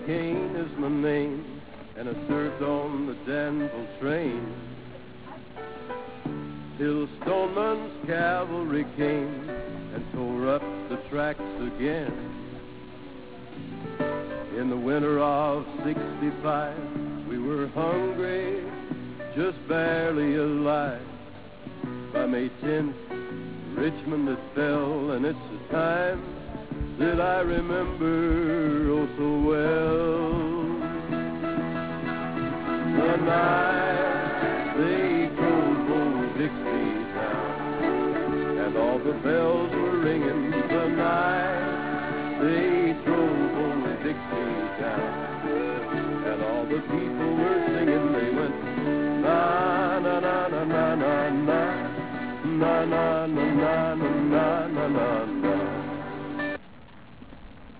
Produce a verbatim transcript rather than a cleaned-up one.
Kane is my name, and I served on the Danville train till Stoneman's cavalry came and tore up the tracks again. In the winter of sixty-five, we were hungry, just barely alive. By May tenth, Richmond had fell, and it's a time that I remember oh so well. The night they drove old Dixie down, and all the bells were ringing. The night they drove old Dixie down, and all the people were singing. They went na na na na na na na na na na na na na na.